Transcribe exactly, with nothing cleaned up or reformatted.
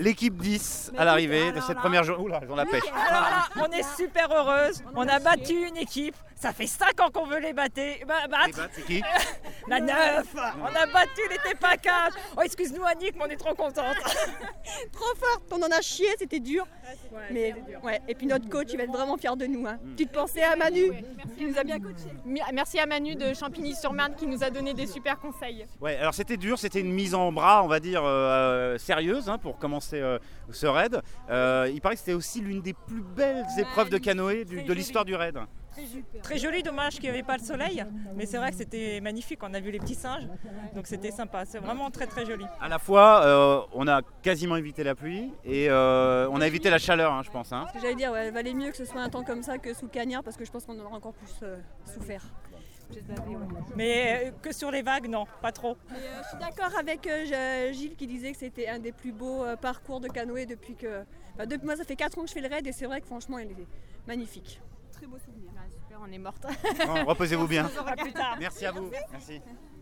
l'équipe dix à l'arrivée de cette première journée. Oula, ils ont la pêche. Alors là, on est super heureuse. On a battu une équipe. Ça fait cinq ans qu'on veut les battre. Bah, battre. C'est qui? La neuf. On a battu les Tépacas. Oh, excuse-nous Annick, mais on est trop contente. Trop forte, on en a chié, c'était dur. Ouais, mais ouais. Et puis notre coach, il va être vraiment fier de nous. Hein. Mm. Petite pensée à Manu, qui nous a bien coaché. Merci à Manu de Champigny-sur-Marne qui nous a donné des super conseils. Ouais, alors c'était dur, c'était une mise en bras, on va dire, euh, sérieuse hein, pour commencer euh, ce raid. Euh, il paraît que c'était aussi l'une des plus belles épreuves de canoë du, de l'histoire du raid. Très, Très joli, dommage qu'il n'y avait pas le soleil, mais c'est vrai que c'était magnifique, on a vu les petits singes, donc c'était sympa, c'est vraiment très très joli. À la fois, euh, on a quasiment évité la pluie et euh, on a évité la chaleur, hein, je pense. Hein. Ce que j'allais dire, ouais, il valait mieux que ce soit un temps comme ça que sous cagnard, parce que je pense qu'on aura encore plus euh, souffert. Mais euh, que sur les vagues, non, pas trop. Mais, euh, je suis d'accord avec euh, Gilles qui disait que c'était un des plus beaux euh, parcours de canoë depuis que... Enfin, depuis moi, ça fait quatre ans que je fais le raid et c'est vrai que franchement, il est magnifique. Très beau souvenir. Ah, super, on est morte. Bon, reposez-vous bien. À plus tard. Merci à vous. Merci.